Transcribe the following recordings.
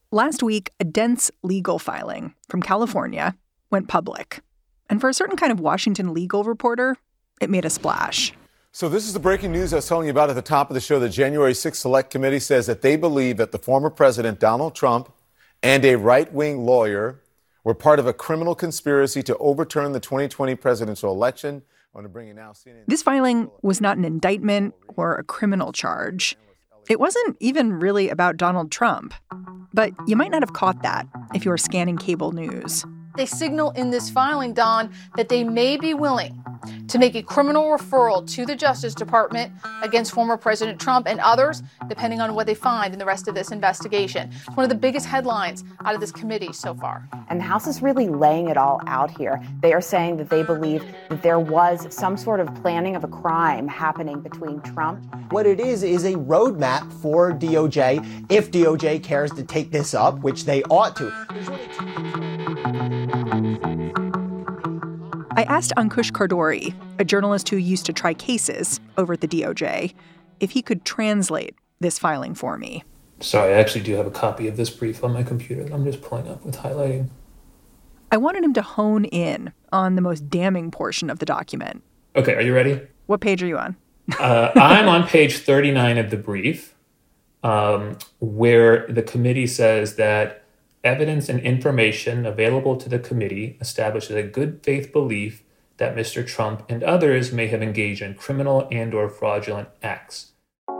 Last week, a dense legal filing from California went public. And for a certain kind of Washington legal reporter, it made a splash. So this is the breaking news I was telling you about at the top of the show. The January 6th Select Committee says that they believe that the former president, Donald Trump, and a right-wing lawyer were part of a criminal conspiracy to overturn the 2020 presidential election. I want to bring you now CNN. This filing was not an indictment or a criminal charge. It wasn't even really about Donald Trump. But you might not have caught that if you were scanning cable news. They signal in this filing, Don, that they may be willing to make a criminal referral to the Justice Department against former President Trump and others, depending on what they find in the rest of this investigation. It's one of the biggest headlines out of this committee so far. And the House is really laying it all out here. They are saying that they believe that there was some sort of planning of a crime happening between Trump. What it is a roadmap for DOJ, if DOJ cares to take this up, which they ought to. I asked Ankush Khardori, a journalist who used to try cases over at the DOJ, if he could translate this filing for me. Sorry, I actually do have a copy of this brief on my computer that I'm just pulling up with highlighting. I wanted him to hone in on the most damning portion of the document. Okay, are you ready? What page are you on? I'm on page 39 of the brief, where the committee says that evidence and information available to the committee establishes a good faith belief that Mr. Trump and others may have engaged in criminal and/or fraudulent acts.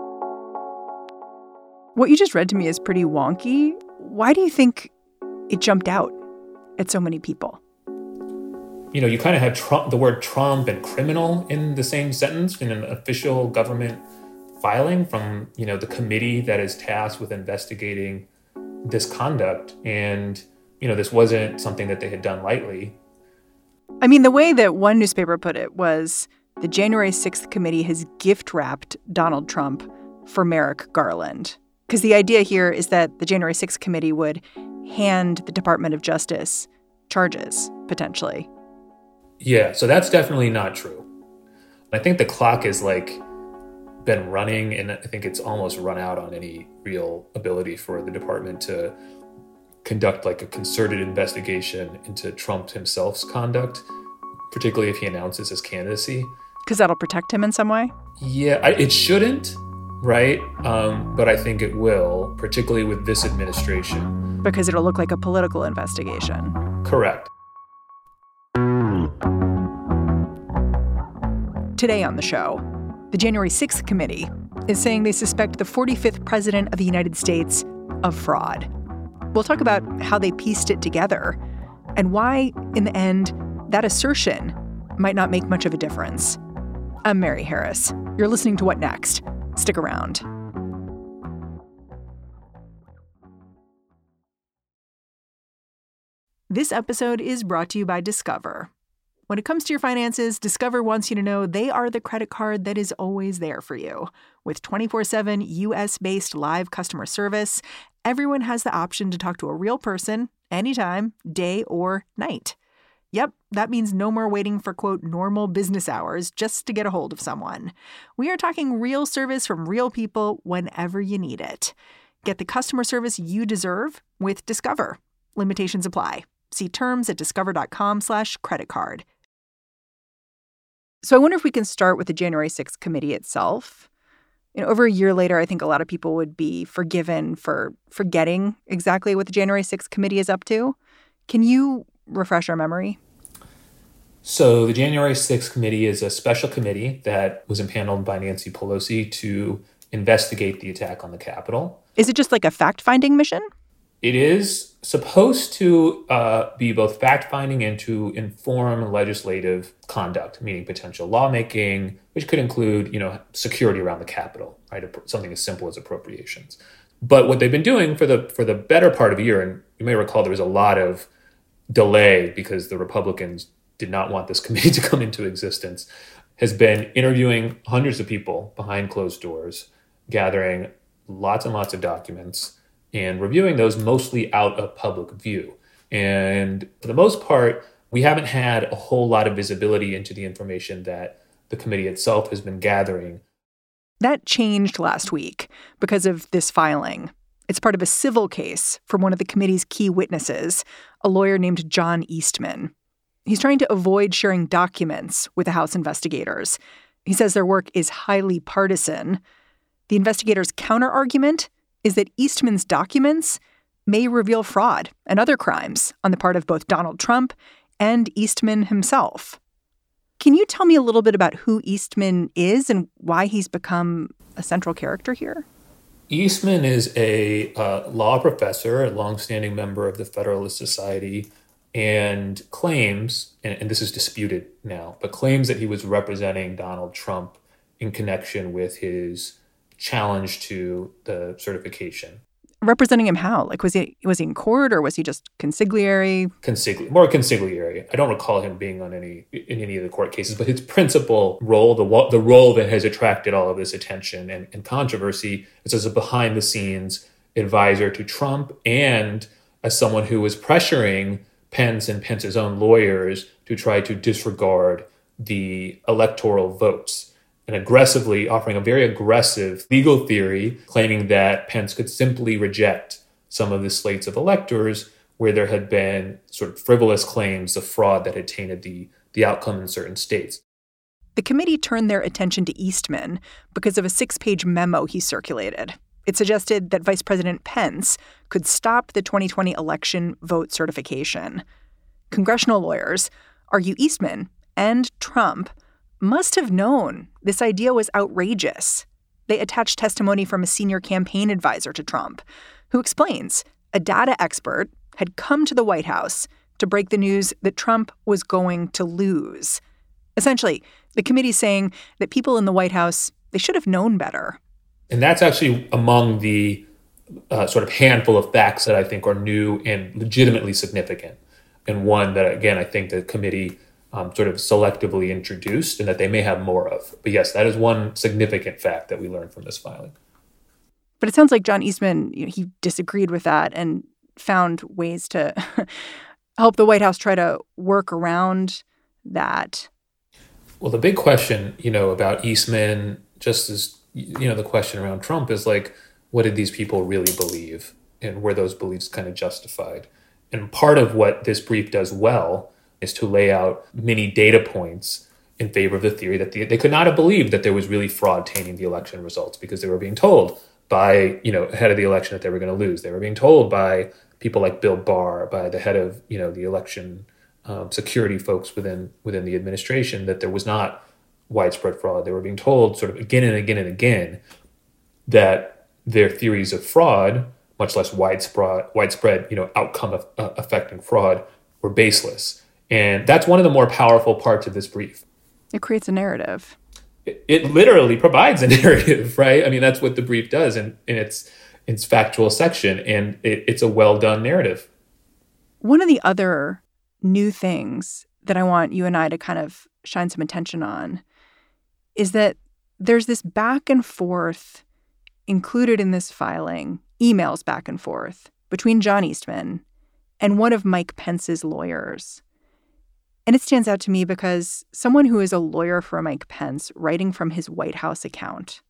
What you just read to me is pretty wonky. Why do you think it jumped out at so many people? You know, you kind of have the word Trump and criminal in the same sentence in an official government filing from, the committee that is tasked with investigating this conduct. And, this wasn't something that they had done lightly. I mean, the way that one newspaper put it was the January 6th committee has gift-wrapped Donald Trump for Merrick Garland. Because the idea here is that the January 6th committee would hand the Department of Justice charges, potentially. Yeah, so that's definitely not true. I think the clock is been running, and I think it's almost run out on any real ability for the department to conduct a concerted investigation into Trump himself's conduct, particularly if he announces his candidacy. Because that'll protect him in some way? Yeah, it shouldn't, right? But I think it will, particularly with this administration. Because it'll look like a political investigation. Correct. Today on the show, the January 6th committee is saying they suspect the 45th president of the United States of fraud. We'll talk about how they pieced it together and why, in the end, that assertion might not make much of a difference. I'm Mary Harris. You're listening to What Next? Stick around. This episode is brought to you by Discover. When it comes to your finances, Discover wants you to know they are the credit card that is always there for you. With 24/7 U.S.-based live customer service, everyone has the option to talk to a real person anytime, day or night. Yep, that means no more waiting for, quote, normal business hours just to get a hold of someone. We are talking real service from real people whenever you need it. Get the customer service you deserve with Discover. Limitations apply. See terms at discover.com/creditcard. So I wonder if we can start with the January 6th committee itself. Over a year later, I think a lot of people would be forgiven for forgetting exactly what the January 6th committee is up to. Can you refresh our memory? So the January 6th committee is a special committee that was impaneled by Nancy Pelosi to investigate the attack on the Capitol. Is it just like a fact-finding mission? It is supposed to be both fact-finding and to inform legislative conduct, meaning potential lawmaking, which could include, security around the Capitol, right? Something as simple as appropriations. But what they've been doing for the better part of a year, and you may recall there was a lot of delay because the Republicans did not want this committee to come into existence, has been interviewing hundreds of people behind closed doors, gathering lots and lots of documents, and reviewing those mostly out of public view. And for the most part, we haven't had a whole lot of visibility into the information that the committee itself has been gathering. That changed last week because of this filing. It's part of a civil case from one of the committee's key witnesses, a lawyer named John Eastman. He's trying to avoid sharing documents with the House investigators. He says their work is highly partisan. The investigators' counterargument is that Eastman's documents may reveal fraud and other crimes on the part of both Donald Trump and Eastman himself. Can you tell me a little bit about who Eastman is and why he's become a central character here? Eastman is a law professor, a longstanding member of the Federalist Society, and claims, and this is disputed now, but claims that he was representing Donald Trump in connection with his challenge to the certification. Representing him how? Like, was he in court or was he just consigliere? More consigliere. I don't recall him being in any of the court cases, but his principal role, the role that has attracted all of this attention and controversy, is as a behind-the-scenes advisor to Trump and as someone who was pressuring Pence and Pence's own lawyers to try to disregard the electoral votes, and aggressively offering a very aggressive legal theory claiming that Pence could simply reject some of the slates of electors where there had been sort of frivolous claims of fraud that had tainted the outcome in certain states. The committee turned their attention to Eastman because of a 6-page memo he circulated. It suggested that Vice President Pence could stop the 2020 election vote certification. Congressional lawyers argue Eastman and Trump must have known this idea was outrageous. They attached testimony from a senior campaign advisor to Trump, who explains a data expert had come to the White House to break the news that Trump was going to lose. Essentially, the committee's saying that people in the White House, they should have known better. And that's actually among the sort of handful of facts that I think are new and legitimately significant. And one that, again, I think the committee sort of selectively introduced and that they may have more of. But yes, that is one significant fact that we learned from this filing. But it sounds like John Eastman, he disagreed with that and found ways to help the White House try to work around that. Well, the big question, about Eastman, just as, the question around Trump is like, what did these people really believe? And were those beliefs kind of justified? And part of what this brief does well is to lay out many data points in favor of the theory that they could not have believed that there was really fraud tainting the election results because they were being told by, ahead of the election that they were going to lose. They were being told by people like Bill Barr, by the head of, the election security folks within the administration, that there was not widespread fraud. They were being told sort of again and again and again that their theories of fraud, much less widespread, outcome affecting fraud, were baseless. And that's one of the more powerful parts of this brief. It creates a narrative. It literally provides a narrative, right? I mean, that's what the brief does in its factual section, and it's a well-done narrative. One of the other new things that I want you and I to kind of shine some attention on is that there's this back and forth included in this filing, emails back and forth between John Eastman and one of Mike Pence's lawyers. And it stands out to me because someone who is a lawyer for Mike Pence writing from his White House account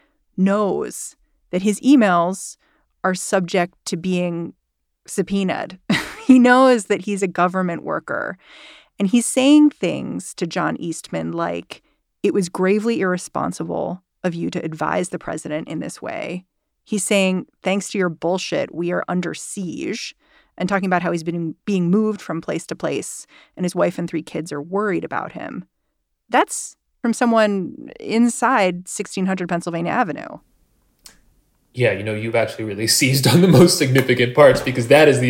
knows that his emails are subject to being subpoenaed. He knows that he's a government worker. And he's saying things to John Eastman like, it was gravely irresponsible of you to advise the president in this way. He's saying, thanks to your bullshit, we are under siege. And talking about how he's been being moved from place to place and his wife and 3 kids are worried about him. That's from someone inside 1600 Pennsylvania Avenue. Yeah, you've actually really seized on the most significant parts because that is the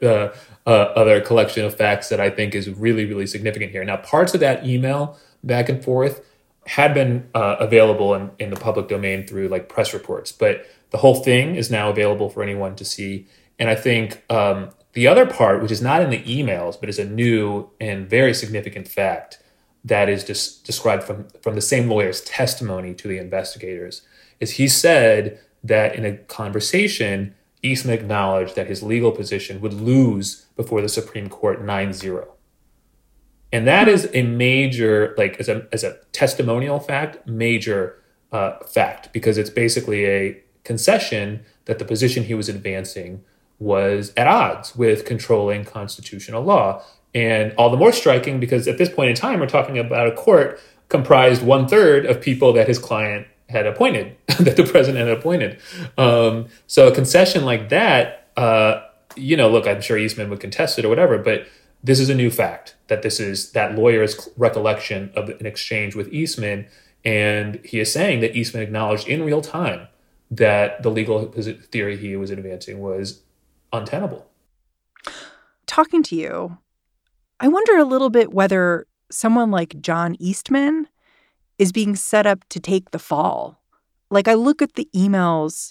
other collection of facts that I think is really, really significant here. Now, parts of that email back and forth had been available in the public domain through like press reports, but the whole thing is now available for anyone to see. And I think the other part, which is not in the emails, but is a new and very significant fact that is just described from the same lawyer's testimony to the investigators, is he said that in a conversation, Eastman acknowledged that his legal position would lose before the Supreme Court 9-0. And that is a major, like as a testimonial fact, major fact, because it's basically a concession that the position he was advancing was at odds with controlling constitutional law. And all the more striking because at this point in time, we're talking about a court comprised 1/3 of people that his client had appointed, that the president had appointed. So a concession like that, look, I'm sure Eastman would contest it or whatever, but this is a new fact that this is that lawyer's recollection of an exchange with Eastman. And he is saying that Eastman acknowledged in real time that the legal theory he was advancing was untenable. Talking to you, I wonder a little bit whether someone like John Eastman is being set up to take the fall. Like, I look at the emails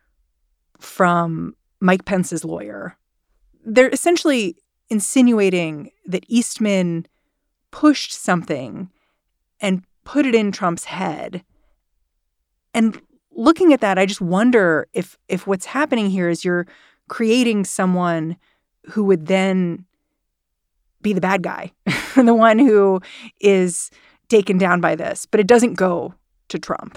from Mike Pence's lawyer. They're essentially insinuating that Eastman pushed something and put it in Trump's head. And looking at that, I just wonder if what's happening here is you're creating someone who would then be the bad guy, the one who is taken down by this, but it doesn't go to Trump.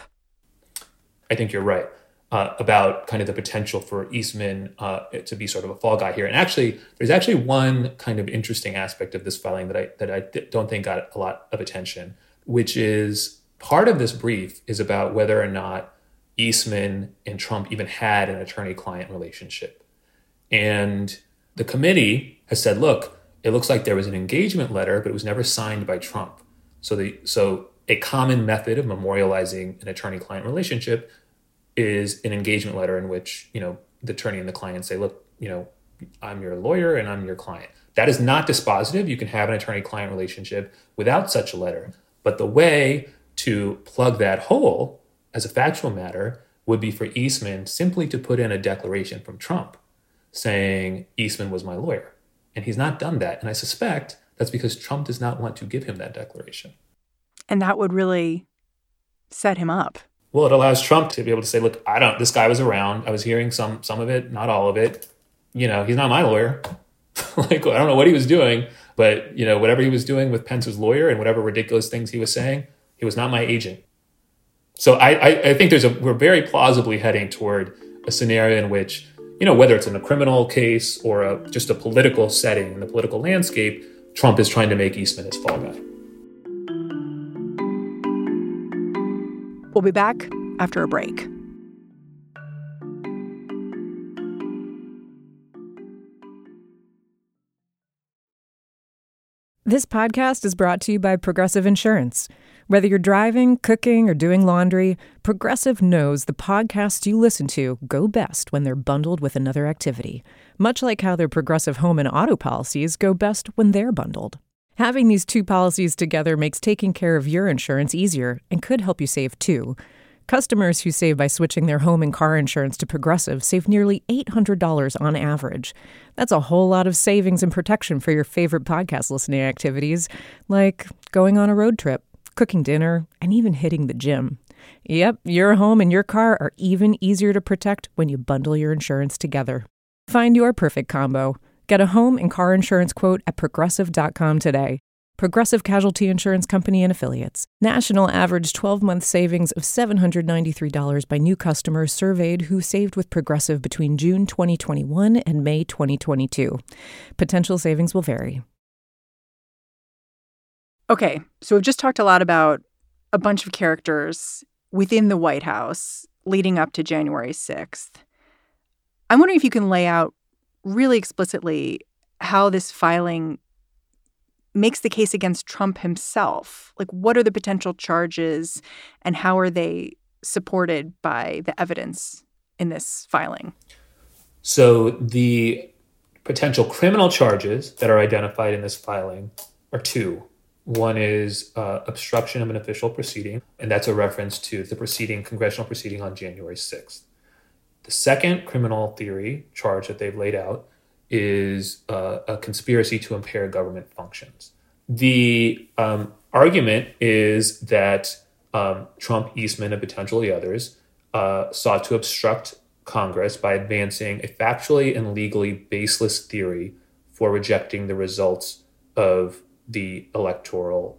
I think you're right about kind of the potential for Eastman to be sort of a fall guy here. And actually, there's actually one kind of interesting aspect of this filing that I don't think got a lot of attention, which is part of this brief is about whether or not Eastman and Trump even had an attorney-client relationship. And the committee has said, look, it looks like there was an engagement letter, but it was never signed by Trump. So a common method of memorializing an attorney-client relationship is an engagement letter in which, the attorney and the client say, look, I'm your lawyer and I'm your client. That is not dispositive. You can have an attorney-client relationship without such a letter. But the way to plug that hole as a factual matter would be for Eastman simply to put in a declaration from Trump saying Eastman was my lawyer. And he's not done that. And I suspect that's because Trump does not want to give him that declaration. And that would really set him up. Well, it allows Trump to be able to say, look, this guy was around. I was hearing some of it, not all of it. He's not my lawyer. I don't know what he was doing, but, whatever he was doing with Pence's lawyer and whatever ridiculous things he was saying, he was not my agent. So I think we're very plausibly heading toward a scenario in which, whether it's in a criminal case or just a political setting in the political landscape, Trump is trying to make Eastman his fall guy. We'll be back after a break. This podcast is brought to you by Progressive Insurance. Whether you're driving, cooking, or doing laundry, Progressive knows the podcasts you listen to go best when they're bundled with another activity, much like how their Progressive home and auto policies go best when they're bundled. Having these two policies together makes taking care of your insurance easier and could help you save, too. Customers who save by switching their home and car insurance to Progressive save nearly $800 on average. That's a whole lot of savings and protection for your favorite podcast listening activities, like going on a road trip, cooking dinner, and even hitting the gym. Yep, your home and your car are even easier to protect when you bundle your insurance together. Find your perfect combo. Get a home and car insurance quote at Progressive.com today. Progressive Casualty Insurance Company and Affiliates. National average 12-month savings of $793 by new customers surveyed who saved with Progressive between June 2021 and May 2022. Potential savings will vary. Okay, so we've just talked a lot about a bunch of characters within the White House leading up to January 6th. I'm wondering if you can lay out really explicitly how this filing makes the case against Trump himself. Like, what are the potential charges and how are they supported by the evidence in this filing? So the potential criminal charges that are identified in this filing are two. One is obstruction of an official proceeding, and that's a reference to the congressional proceeding on January 6th. The second criminal theory charge that they've laid out is a conspiracy to impair government functions. The argument is that Trump, Eastman, and potentially others sought to obstruct Congress by advancing a factually and legally baseless theory for rejecting the results of the electoral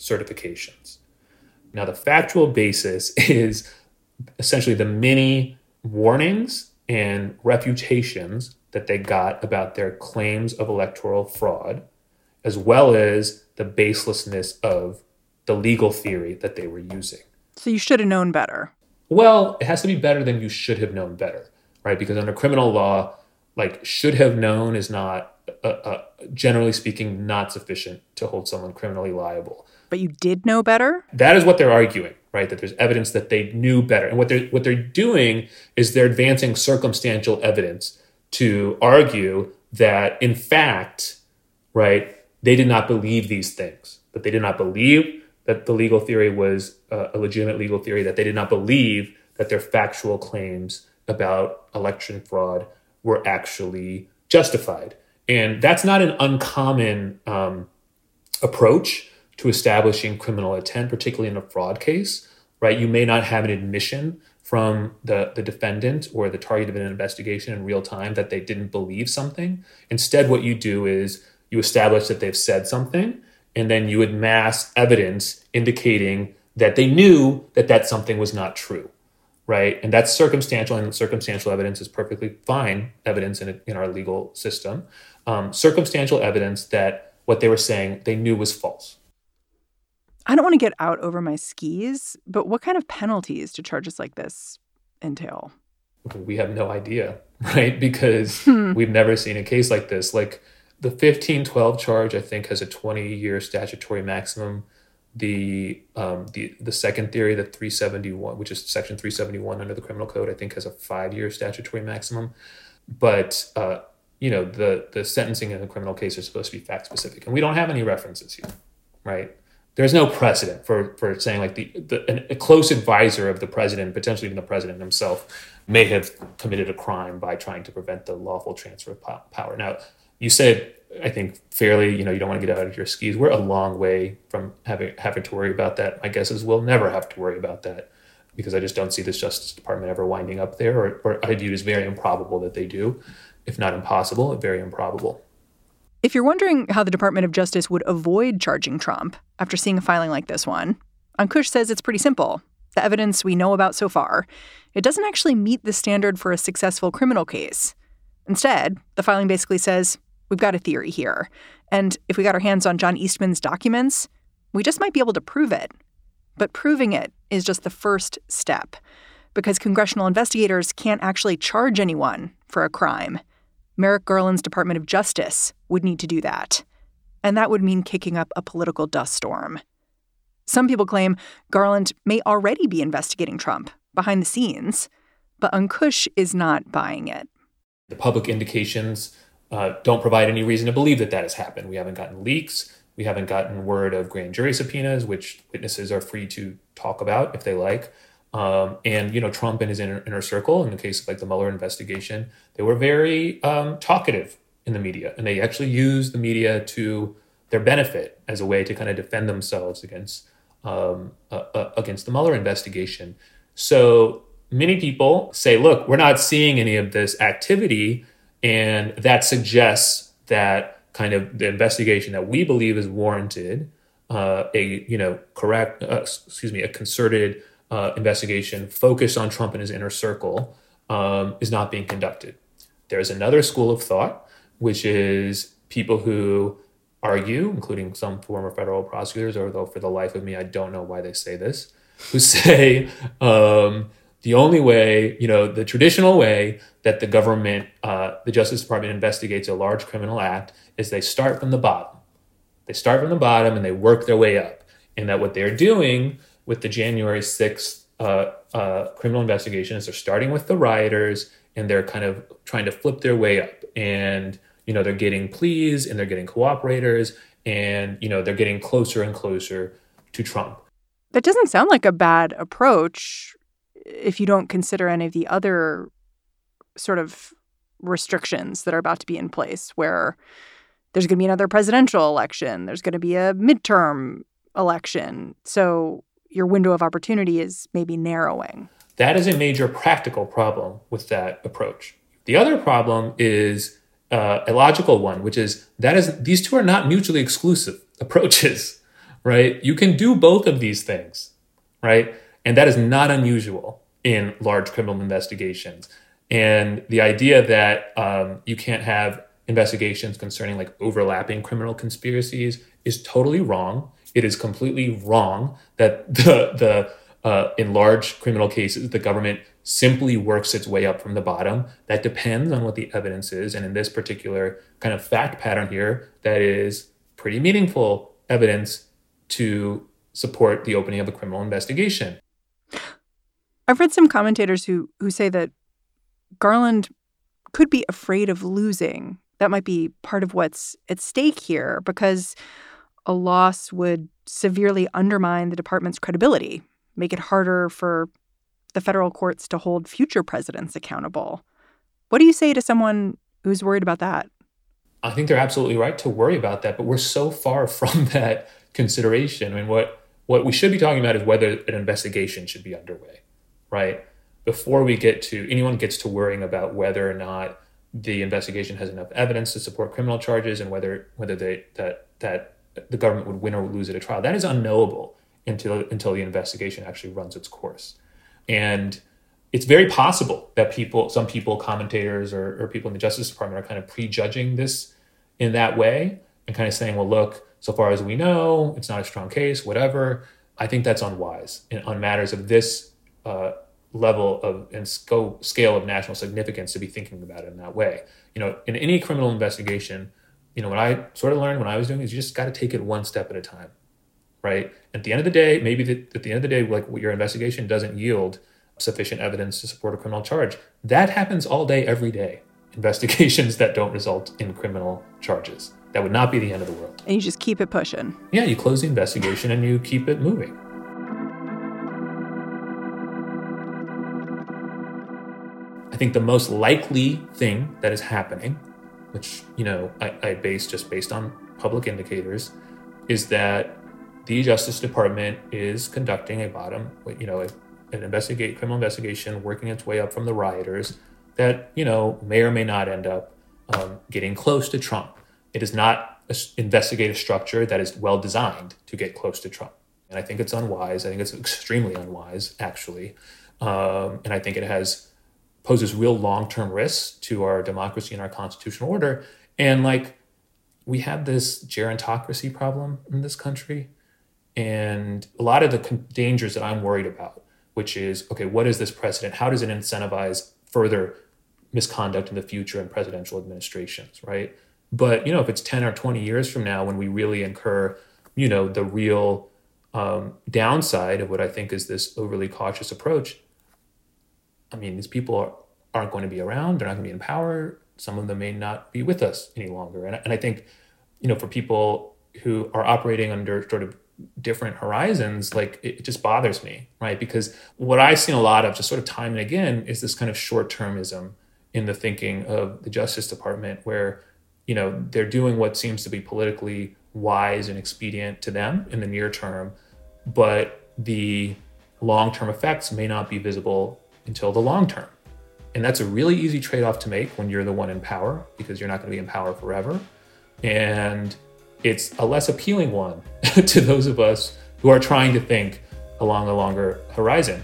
certifications. Now, the factual basis is essentially the many warnings and refutations that they got about their claims of electoral fraud, as well as the baselessness of the legal theory that they were using. So you should have known better. Well, it has to be better than you should have known better, right? Because under criminal law, like, should have known is not, generally speaking, not sufficient to hold someone criminally liable. But you did know better? That is what they're arguing, right? That there's evidence that they knew better. And what they're doing is they're advancing circumstantial evidence to argue that, in fact, right, they did not believe these things, that they did not believe that the legal theory was a legitimate legal theory, that they did not believe that their factual claims about election fraud were actually justified. And that's not an uncommon approach to establishing criminal intent, particularly in a fraud case, right? You may not have an admission from the defendant or the target of an investigation in real time that they didn't believe something. Instead, what you do is you establish that they've said something, and then you amass evidence indicating that they knew that that something was not true, right? And that's circumstantial, and circumstantial evidence is perfectly fine evidence in our legal system. Circumstantial evidence that what they were saying they knew was false. I don't want to get out over my skis, but what kind of penalties do charges like this entail? We have no idea, right? Because we've never seen a case like this. Like, the 1512 charge, I think, has a 20-year statutory maximum. The second theory, the 371, which is section 371 under the criminal code, I think has a 5-year statutory maximum. But the sentencing in the criminal case is supposed to be fact specific, and we don't have any references here, right? There's no precedent for saying like a close advisor of the president, potentially even the president himself, may have committed a crime by trying to prevent the lawful transfer of power. Now, you said, I think fairly, you don't want to get out of your skis. We're a long way from having to worry about that. My guess is we'll never have to worry about that, because I just don't see this Justice Department ever winding up there, or I view it as very improbable that they do, if not impossible, very improbable. If you're wondering how the Department of Justice would avoid charging Trump after seeing a filing like this one, Ankush says it's pretty simple. The evidence we know about so far, it doesn't actually meet the standard for a successful criminal case. Instead, the filing basically says, we've got a theory here, and if we got our hands on John Eastman's documents, we just might be able to prove it. But proving it is just the first step, because congressional investigators can't actually charge anyone for a crime. Merrick Garland's Department of Justice would need to do that. And that would mean kicking up a political dust storm. Some people claim Garland may already be investigating Trump behind the scenes, but Ankush is not buying it. The public indications don't provide any reason to believe that has happened. We haven't gotten leaks. We haven't gotten word of grand jury subpoenas, which witnesses are free to talk about if they like. And Trump and his inner circle, in the case of like the Mueller investigation, they were very talkative in the media, and they actually used the media to their benefit as a way to kind of defend themselves against the Mueller investigation. So many people say, look, we're not seeing any of this activity, and that suggests that kind of the investigation that we believe is warranted, a concerted investigation focused on Trump and his inner circle, is not being conducted. There's another school of thought, which is people who argue, including some former federal prosecutors, although for the life of me, I don't know why they say this, who say the only way, the traditional way that the government, the Justice Department investigates a large criminal act is they start from the bottom. They start from the bottom and they work their way up. And that what they're doing with the January 6th criminal investigation is they're starting with the rioters, and they're kind of trying to flip their way up. And, they're getting pleas, and they're getting cooperators, and, they're getting closer and closer to Trump. That doesn't sound like a bad approach if you don't consider any of the other sort of restrictions that are about to be in place, where there's going to be another presidential election, there's going to be a midterm election. So your window of opportunity is maybe narrowing. That is a major practical problem with that approach. The other problem is a logical one, which is these two are not mutually exclusive approaches, right? You can do both of these things, right? And that is not unusual in large criminal investigations. And the idea that you can't have investigations concerning like overlapping criminal conspiracies is totally wrong. It is completely wrong that in large criminal cases, the government simply works its way up from the bottom. That depends on what the evidence is. And in this particular kind of fact pattern here, that is pretty meaningful evidence to support the opening of a criminal investigation. I've read some commentators who say that Garland could be afraid of losing. That might be part of what's at stake here, because a loss would severely undermine the department's credibility, make it harder for the federal courts to hold future presidents accountable. What do you say to someone who's worried about that? I think they're absolutely right to worry about that, but we're so far from that consideration. I mean, what we should be talking about is whether an investigation should be underway, right? Before anyone gets to worrying about whether or not the investigation has enough evidence to support criminal charges and whether that the government would win or lose at a trial. That is unknowable until the investigation actually runs its course. And it's very possible that some people, commentators or people in the Justice Department are kind of prejudging this in that way and kind of saying, well, look, so far as we know, it's not a strong case, whatever. I think that's unwise on matters of this level of and scale of national significance to be thinking about it in that way. In any criminal investigation, what I sort of learned when I was doing is you just got to take it one step at a time, right? At the end of the day, like your investigation doesn't yield sufficient evidence to support a criminal charge. That happens all day, every day. Investigations that don't result in criminal charges. That would not be the end of the world. And you just keep it pushing. Yeah, you close the investigation and you keep it moving. I think the most likely thing that is happening, which, I based on public indicators, is that the Justice Department is conducting an criminal investigation, working its way up from the rioters that, may or may not end up getting close to Trump. It is not an investigative structure that is well designed to get close to Trump. And I think it's unwise. I think it's extremely unwise, actually. And I think it poses real long-term risks to our democracy and our constitutional order. And we have this gerontocracy problem in this country. And a lot of the dangers that I'm worried about, which is, okay, what is this precedent? How does it incentivize further misconduct in the future in presidential administrations, right? But, if it's 10 or 20 years from now when we really incur, the real downside of what I think is this overly cautious approach, I mean, these people aren't going to be around. They're not going to be in power. Some of them may not be with us any longer. And I think, for people who are operating under sort of different horizons, it just bothers me, right? Because what I've seen a lot of just sort of time and again is this kind of short-termism in the thinking of the Justice Department where, they're doing what seems to be politically wise and expedient to them in the near term, but the long-term effects may not be visible until the long term. And that's a really easy trade-off to make when you're the one in power, because you're not going to be in power forever. And it's a less appealing one to those of us who are trying to think along a longer horizon.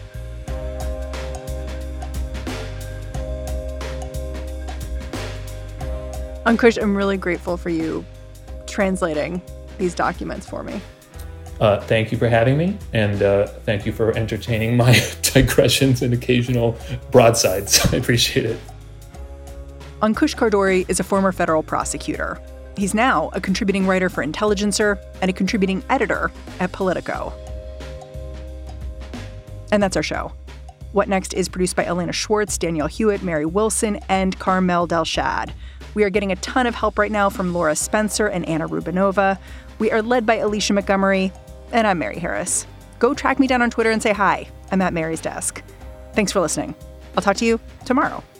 Ankush, I'm really grateful for you translating these documents for me. Thank you for having me, and thank you for entertaining my digressions and occasional broadsides. I appreciate it. Ankush Khardori is a former federal prosecutor. He's now a contributing writer for Intelligencer and a contributing editor at Politico. And that's our show. What Next is produced by Elena Schwartz, Danielle Hewitt, Mary Wilson, and Carmel Delshad. We are getting a ton of help right now from Laura Spencer and Anna Rubinova. We are led by Alicia Montgomery, and I'm Mary Harris. Go track me down on Twitter and say hi. I'm at Mary's desk. Thanks for listening. I'll talk to you tomorrow.